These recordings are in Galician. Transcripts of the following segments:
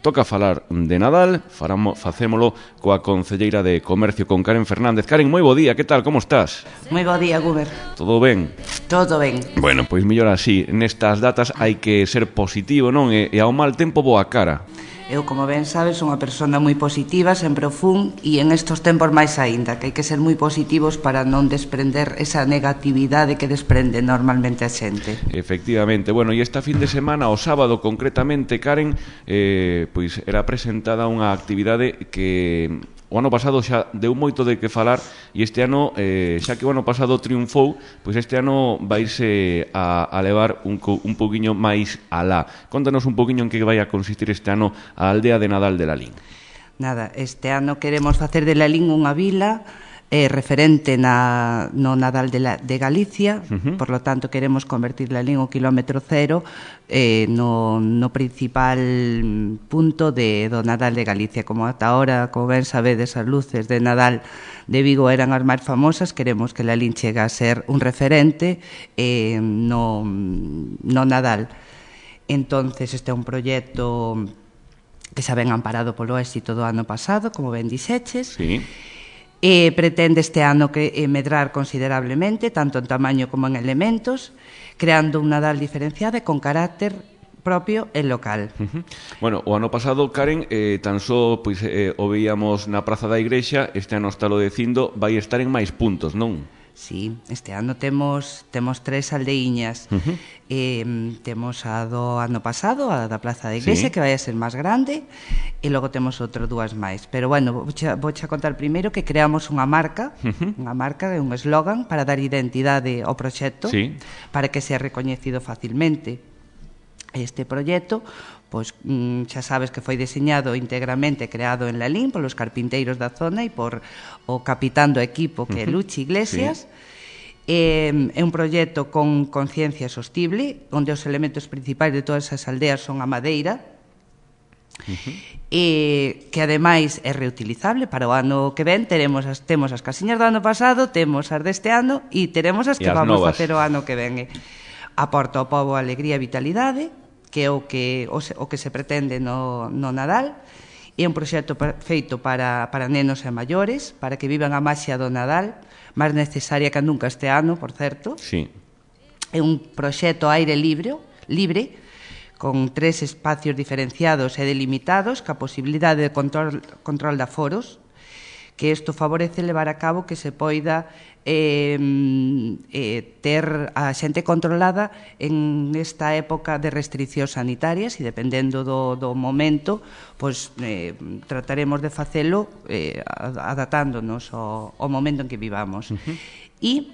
toca falar de Nadal, facémolo coa concelleira de Comercio, con Karen Fernández. Karen, moi bo día, que tal, como estás? Moi bo día, Guber. Todo ben? Todo ben. Bueno, pois mellor así, nestas datas hai que ser positivo, non? E ao mal tempo boa cara. Eu, como ben sabes, sou unha persona moi positiva, sempre o fun, e en estos tempos máis aínda, que hai que ser moi positivos para non desprender esa negatividade que desprende normalmente a xente. Efectivamente, bueno, e esta fin de semana, o sábado concretamente, Karen, pois era presentada unha actividade que o ano pasado xa deu moito de que falar, e este ano, xa que o ano pasado triunfou, pois este ano vaise a levar un poquinho máis alá. Contanos un poquinho en que vai a consistir este ano a aldea de Nadal de Lalín. Nada, este ano queremos facer de Lalín unha vila referente no Nadal de Galicia, por lo tanto queremos convertir Lalín o kilómetro cero no principal punto do Nadal de Galicia. Como ata ahora, como ben sabedes, as luces de Nadal de Vigo eran as máis famosas, queremos que Lalín chegue a ser un referente no Nadal. Entonces este é un proxecto que xa ven amparado polo éxito do ano pasado, como ben dixeches. Sí. Pretende este ano medrar considerablemente, tanto en tamaño como en elementos, creando un Nadal diferenciado e con carácter propio e local. Bueno, o ano pasado, Karen, tan só pois, o veíamos na Praza da Igrexa, este ano está lo dicindo, vai estar en máis puntos, non? Sí, este ano temos 3 aldeiñas. Temos a do ano pasado, a da Praza da Igrexa, sí, que vai a ser máis grande, e logo temos outro 2 máis. Pero bueno, vouche contar primeiro que creamos unha marca, un eslogan para dar identidade ao proxecto, sí, para que sea recoñecido facilmente. Este proxecto, pois xa sabes que foi diseñado íntegramente creado en Lalín polos carpinteiros da zona e por o capitán do equipo, que é Luchi Iglesias. Sí. É un proxecto con conciencia sostible, onde os elementos principais de todas as aldeas son a madeira, que ademais é reutilizable. Para o ano que ven temos as casiñas do ano pasado, temos as deste ano e teremos as que vamos a facer o ano que ven. Aporta ao pobo alegría e vitalidade, que é o que se pretende no Nadal. É un proxecto feito para nenos e maiores, para que vivan a maxia do Nadal, máis necesaria que nunca este ano, por certo. Sí. É un proxecto aire libre, con 3 espacios diferenciados e delimitados, ca posibilidade de control de aforos, que isto favorece levar a cabo que se poida ter a xente controlada en esta época de restriccións sanitarias, e dependendo do momento, pois trataremos de facelo adaptándonos ao momento en que vivamos. E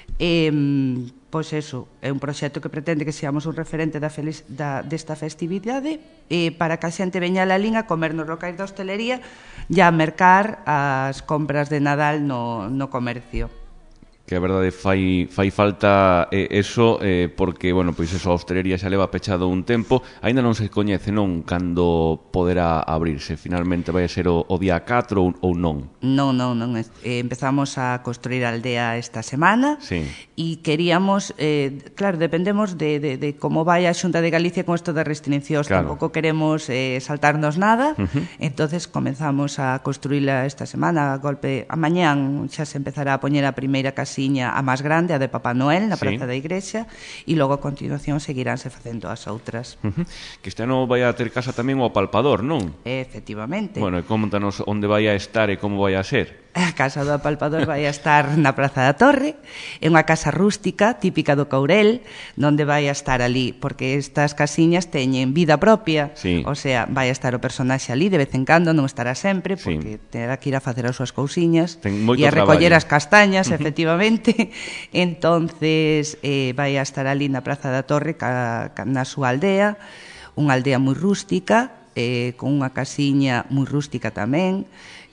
pois eso, é un proxecto que pretende que seamos un referente desta festividade, para que a xente veña a Lalín a comer nos locais da hostelería e a mercar as compras de Nadal no comercio. Que a verdade fai falta eso, porque, bueno, pois eso, a hostelería xa leva pechado un tempo, aínda non se coñece, non, cando poderá abrirse, finalmente vai a ser o día 4 ou non? Non, empezamos a construir a aldea esta semana, sí, e queríamos, claro, dependemos de como vai a Xunta de Galicia con isto de restriccións, claro, tampouco queremos saltarnos nada, entonces comenzamos a construíla esta semana, a mañán xa se empezará a poñer a primeira casiña, a máis grande, a de Papá Noel, na Praza da Igrexa, e logo a continuación seguiránse facendo as outras. Que este ano vai a ter casa tamén o apalpador, non? Efectivamente. Bueno, e contanos onde vai a estar e como vai a ser. A casa do apalpador vai a estar na Praza da Torre, é unha casa rústica, típica do Courel, onde vai a estar ali, porque estas casiñas teñen vida propia, sí, o sea, vai a estar o personaxe ali de vez en cando, non estará sempre, porque sí, terá que ir a facer as súas cousiñas e a recoller as castañas, efectivamente. Entonces vai a estar ali na Praza da Torre na súa aldea, unha aldea moi rústica, con unha casiña moi rústica tamén,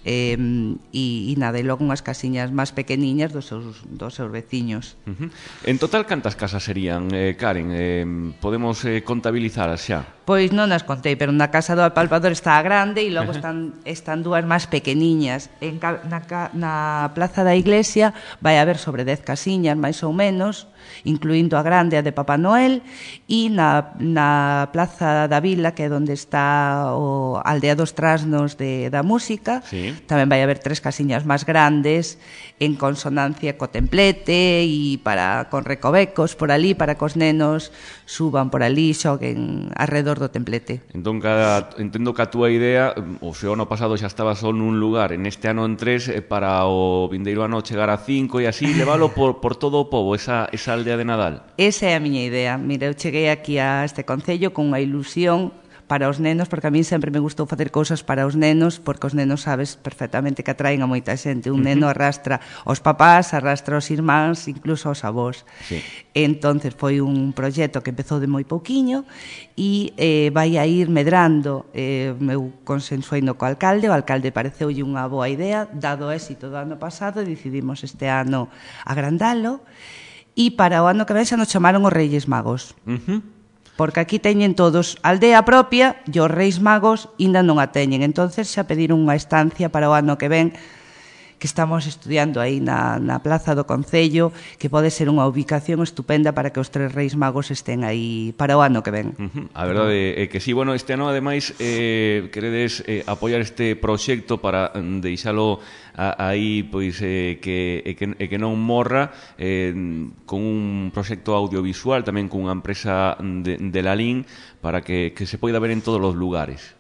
e nada, e logo unhas casiñas máis pequeniñas dos seus veciños. En total, cantas casas serían, Karen? Podemos contabilizaras xa? Pois non as contei, pero na casa do apalpador está a grande e logo están dúas máis pequeniñas. Na Plaza da Iglesia vai haber sobre 10 casiñas, máis ou menos, incluindo a grande, a de Papá Noel, e na Plaza da Vila, que é onde está a aldea dos trasnos da música. Tamén vai haber 3 casiñas máis grandes en consonancia co templete e con recovecos por ali para que os nenos suban por ali e xoguen alrededor do templete. Entón, entendo que a túa idea, o seu ano pasado xa estaba só nun lugar, en este ano en 3, para o vindeiro ano chegar a 5 e así levalo por todo o pobo, esa aldea de Nadal. Esa é a miña idea. Mira, eu cheguei aquí a este concello con unha ilusión para os nenos, porque a mí sempre me gustou facer cousas para os nenos, porque os nenos sabes perfectamente que atraen a moita xente. Un neno arrastra os papás, arrastra os irmáns, incluso os avós. Entonces foi un proxecto que empezou de moi pouquiño e vai a ir medrando. Eu consensuei no co alcalde, o alcalde pareceulle unha boa idea, dado o éxito do ano pasado, decidimos este ano agrandalo, e para o ano que ven xa nos chamaron os Reyes Magos. Porque aquí teñen todos aldea propia e os Reis Magos ainda non a teñen. Entonces xa pediron unha estancia para o ano que ven, que estamos estudiando aí na Plaza do Concello, que pode ser unha ubicación estupenda para que os 3 Reis Magos estén aí para o ano que ven. A verdade é que sí. Bueno, este ano, ademais, queredes apoiar este proxecto para deixalo aí, pois, que non morra, con un proxecto audiovisual, tamén con unha empresa de Lalín, para que se poida ver en todos os lugares.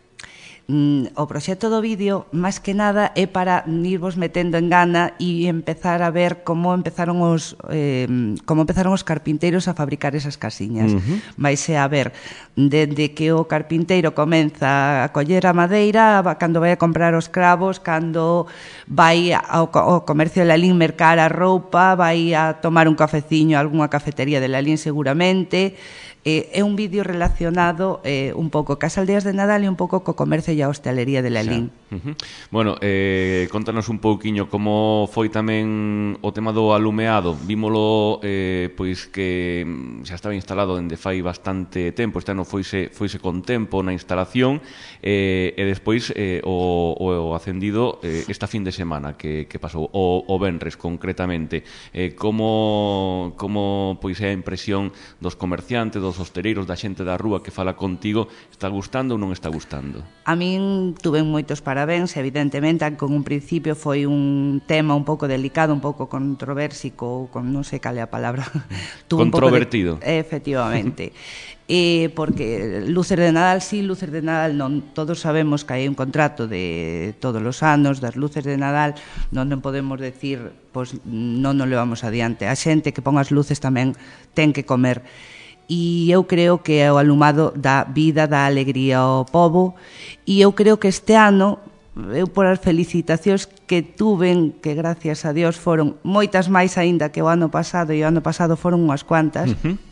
O proxecto do vídeo, máis que nada, é para irvos metendo en gana e empezar a ver como empezaron os carpinteiros a fabricar esas casiñas. Vais a ver desde que o carpinteiro comeza a coller a madeira, cando vai a comprar os cravos, cando vai ao comercio de Lalín mercar a roupa, vai a tomar un cafeciño a algunha cafetería de Lalín seguramente. É un vídeo relacionado un pouco cas aldeas de Nadal e un pouco co comercio e a hostelería de Lalín. Bueno, contanos un pouquiño como foi tamén o tema do alumeado. Vímolo, pois, que xa estaba instalado dende fai bastante tempo. Este ano foise con tempo na instalación, e despois o acendido esta fin de semana que pasou, o venres concretamente. Como pois é a impresión dos comerciantes, dos hosteleros, da xente da rúa que fala contigo? Está gustando ou non está gustando? A min tuve moitos parabéns, evidentemente, con un principio foi un tema un pouco delicado, un pouco controversico, non sei cal é a palabra. Controvertido. Efectivamente. Porque luces de Nadal sí, luces de Nadal non. Todos sabemos que hai un contrato de todos os anos das luces de Nadal, non podemos decir, pois non nos levamos adiante. A xente que pon as luces tamén ten que comer. E eu creo que o alumado dá vida, dá alegría ao pobo, e eu creo que este ano, eu por as felicitacións que tuven, que gracias a Dios foron moitas máis aínda que o ano pasado, e o ano pasado foron unhas cuantas,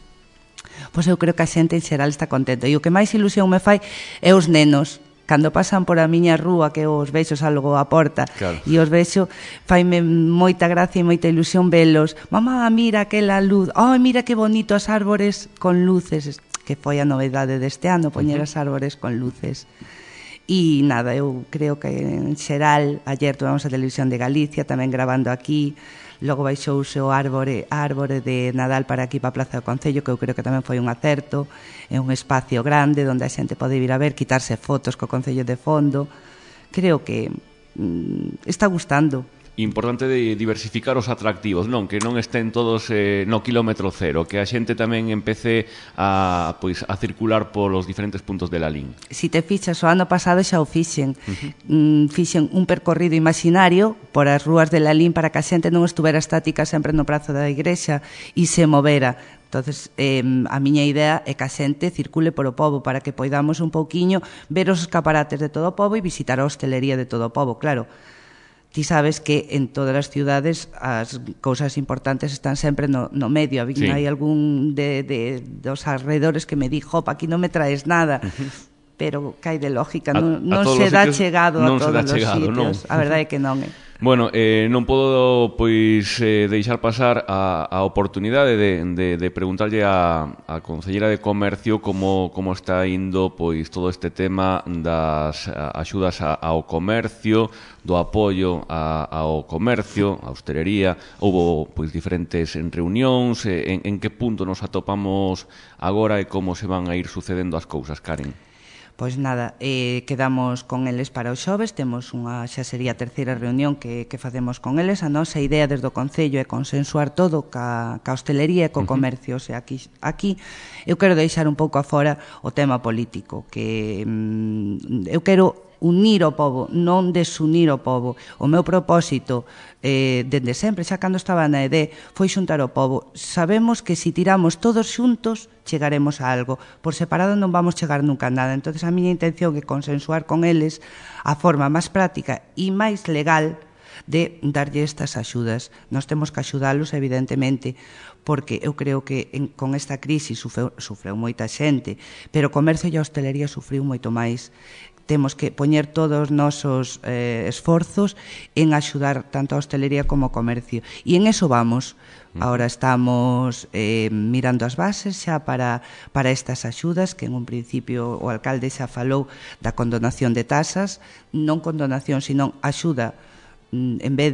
pois eu creo que a xente en xeral está contenta. E o que máis ilusión me fai é os nenos. Cando pasan por a miña rúa, que os vexo salgo á porta, e os vexo, faime moita gracia e moita ilusión velos. Mamá, mira aquela luz, mira que bonito as árbores con luces, que foi a novedade deste ano, poñer as árbores con luces. E nada, eu creo que en xeral, ayer tuvemos a Televisión de Galicia tamén grabando aquí, logo baixouse a árbore de Nadal para aquí, para a Plaza do Concello, que eu creo que tamén foi un acerto. É un espacio grande onde a xente pode vir a ver, quitarse fotos co Concello de fondo. Creo que está gustando. Importante de diversificar os atractivos, non? Que non estén todos no quilómetro cero, que a xente tamén empece a circular polos diferentes puntos de Lalín. Si te fixas, o ano pasado xa o fixen. Fixen un percorrido imaginario por as rúas de Lalín para que a xente non estuvera estática sempre no prazo da igrexa e se movera. Entonces, a miña idea é que a xente circule por o pobo para que poidamos un pouquiño ver os escaparates de todo o pobo e visitar a hostelería de todo o pobo, claro. Ti sabes que en todas as ciudades as cousas importantes están sempre no medio. Hai algún dos alrededores que me dixo, aquí non me traes nada. Pero que hai de lógica, non se dá chegado a todos os sitios. A verdade é que non é. Bueno, non podo deixar pasar a oportunidade de preguntarlle a Concelleira de Comercio como está indo todo este tema das axudas ao comercio, do apoio ao comercio, á hostelería. Houbo diferentes reunións, en que punto nos atopamos agora e como se van a ir sucedendo as cousas, Karen? Pois nada, quedamos con eles para os xoves, temos xa sería a terceira reunión que facemos con eles. A nosa idea desde o Concello é consensuar todo ca hostelería e co comercio. O sea, aquí eu quero deixar un pouco afora o tema político, que eu quero unir o pobo, non desunir o pobo. O meu propósito, dende sempre, xa cando estaba na ED, foi xuntar o pobo. Sabemos que se tiramos todos xuntos, chegaremos a algo. Por separado non vamos chegar nunca a nada. Entón, a miña intención é consensuar con eles a forma máis práctica e máis legal de darlle estas axudas. Nós temos que axudalos, evidentemente, porque eu creo que con esta crise sufreu moita xente, pero o comercio e a hostelería sufriu moito máis. Temos que poñer todos os nosos esforzos en axudar tanto a hostelería como o comercio. E en eso vamos. Ahora estamos mirando as bases xa para estas axudas, que en un principio o alcalde xa falou da condonación de tasas, non condonación, sino axuda, en vez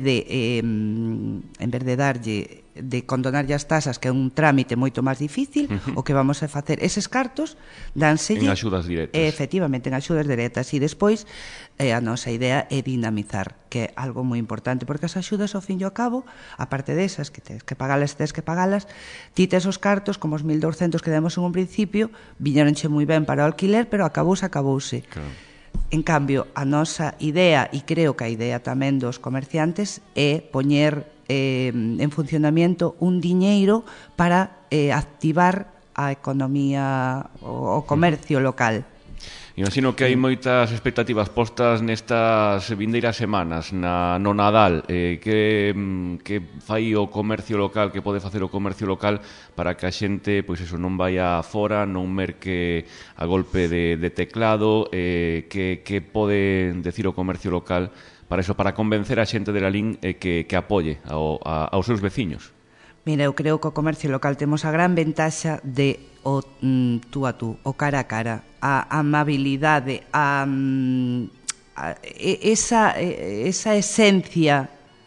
de darlle, de condonarlle as tasas, que é un trámite moito máis difícil, o que vamos a facer, eses cartos dánselle en axudas directas. Efectivamente, en axudas directas. E despois a nosa idea é dinamizar, que é algo moi importante, porque as axudas, ao fin e ao cabo, aparte desas que tens que pagalas, ti tes os cartos, como os 1.200 que demos en un principio, viñeronche moi ben para o alquiler, pero acabouse. Claro. En cambio, a nosa idea, e creo que a idea tamén dos comerciantes, é poñer en funcionamento un diñeiro para activar a economía, o comercio local. Imagino que hai moitas expectativas postas nestas vindeiras semanas no Nadal. Que fai o comercio local, que pode facer o comercio local para que a xente non vaya fora, non merque a golpe de teclado? Que pode decir o comercio local para convencer a xente de Lalín que apoie aos seus veciños? Mira, eu creo que o comercio local temos a gran ventaxa de o tú a tú, o cara a cara, a amabilidade, esa esencia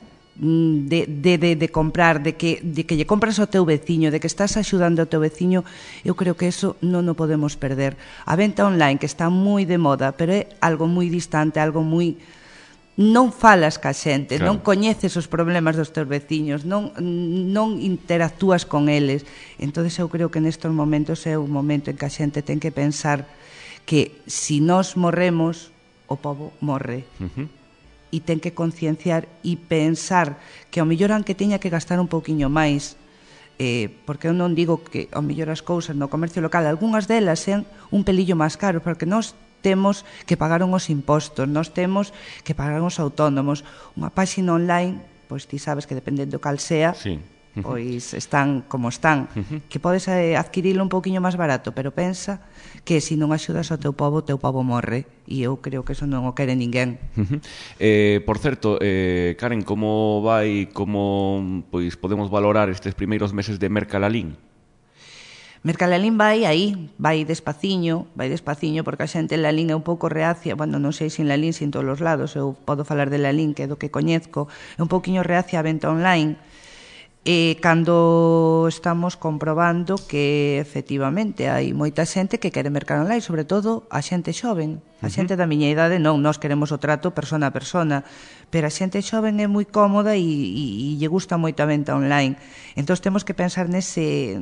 de comprar, de que lle compras ao teu veciño, de que estás axudando ao teu veciño. Eu creo que eso non o podemos perder. A venta online, que está moi de moda, pero é algo moi distante, algo moi... Non falas ca xente, claro. Non coñeces os problemas dos teus veciños, non interactúas con eles. Entón, eu creo que nestes momentos é un momento en que a xente ten que pensar que se nós morremos, o pobo morre. E ten que concienciar e pensar que ao mellor aunque teña que gastar un pouquiño máis, porque eu non digo que ao mellor as cousas no comercio local, algunhas delas sean un pelillo máis caros, porque nós temos que pagar os impostos, nós temos que pagar os autónomos. Unha páxina online, pois ti sabes que dependendo cal sea, sí. Pois están como están, que podes adquirilo un pouquiño máis barato, pero pensa que se non axudas ao teu pobo morre, e eu creo que eso non o quere ninguén. Por certo, Karen, como vai, como podemos valorar estes primeiros meses de Mercalalín? Mercalalín vai despaciño, porque a xente en Lalín é un pouco reacia, bueno, non sei se en Lalín, se en todos os lados, eu podo falar de Lalín, que é do que coñezco, é un pouquiño reacia a venta online, e cando estamos comprobando que efectivamente hai moita xente que quere mercar online, sobre todo a xente xoven, a xente da miña idade non, nós queremos o trato persona a persona, pero a xente xoven é moi cómoda e lle gusta moito a venta online. Entón temos que pensar nesa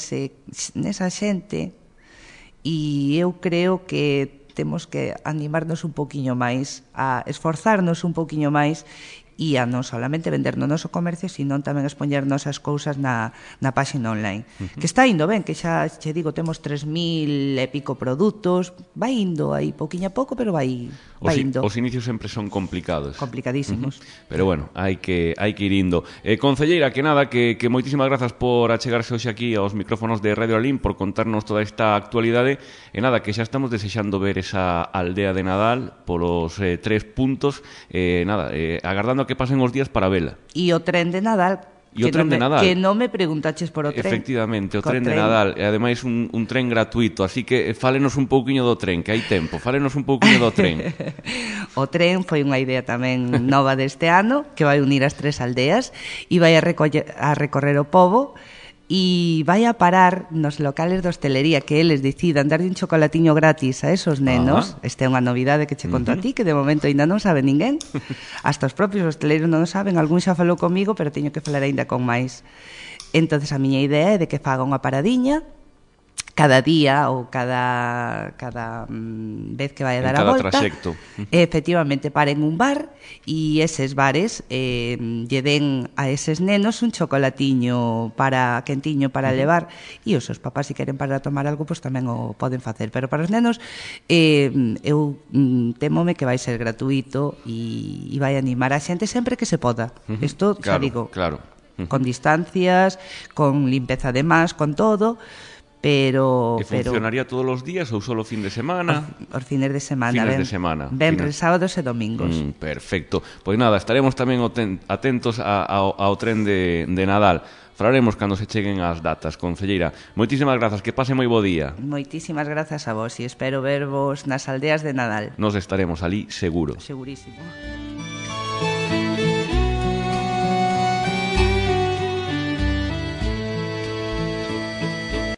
xente, e eu creo que temos que animarnos un poquinho máis, a esforzarnos un poquinho máis, e a non solamente vender no noso comercio, sino tamén expoñer nosas cousas na páxina online. Que está indo ben, que xa che digo, temos 3.000 e pico produtos, vai indo aí pouquiño a pouco, pero vai indo. Os inicios sempre son complicados. Complicadísimos. Pero bueno, hai que ir indo. Concelleira, que nada, que moitísimas grazas por achegarse hoxe aquí aos micrófonos de Radio Lalín, por contarnos toda esta actualidade, e nada, que xa estamos desexando ver esa aldea de Nadal polos 3 puntos, agardando que pasen os días para vela. E o tren de Nadal, que non me preguntaches por o tren. Efectivamente, o tren de Nadal, e ademais un tren gratuito, así que fálenos un pouquiño do tren, que hai tempo, fálenos un pouquiño do tren. O tren foi unha idea tamén nova deste ano, que vai unir as 3 aldeas e vai a recorrer o pobo, e vai a parar nos locales de hostelería que eles decidan darlle un chocolatiño gratis a esos nenos. Esta é unha novidade que che conto a ti, que de momento ainda non sabe ninguén. Hasta os propios hosteleiros non o saben, algún xa falou comigo, pero teño que falar ainda con máis. Entonces a miña idea é de que faga unha paradiña cada día ou cada vez que vai a dar a volta, trayecto. Efectivamente paren un bar e eses bares lle den a eses nenos un chocolatiño quentiño para levar, e os seus papás se queren para tomar algo, pois tamén o poden facer, pero para os nenos eu temome que vai ser gratuito e vai animar a xente sempre que se poda. Isto xa digo, claro. Con distancias, con limpeza de más, con todo. Pero funcionaría todos os días ou solo fin de semana? Os fines de semana. Fines de semana. Venres, sábados e domingos. Perfecto. Pois nada, estaremos tamén atentos ao tren de Nadal. Falaremos cando se cheguen as datas, concelleira. Moitísimas grazas, que pase moi bo día. Moitísimas grazas a vos e espero vervos nas aldeas de Nadal. Nos estaremos ali seguro. Segurísimo.